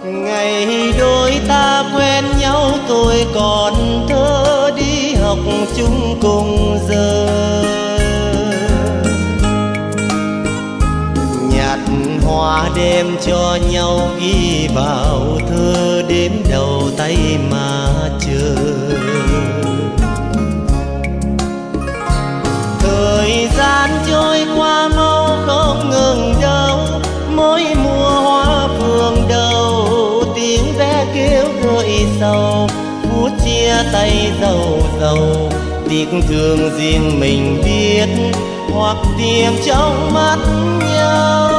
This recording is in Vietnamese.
Ngày đôi ta quen nhau tôi còn thơ đi học chung cùng giờ. Nhạt hoa đem cho nhau ghi vào thơ đếm đầu tay mà chờ. Thời gian trôi qua mau không ngừng đâu, mỗi mùa hoa phượng đầu tiếng ve kêu gợi sầu. Phút chia tay dầu dầu tiếc thương riêng mình biết, hoặc tìm trong mắt nhau.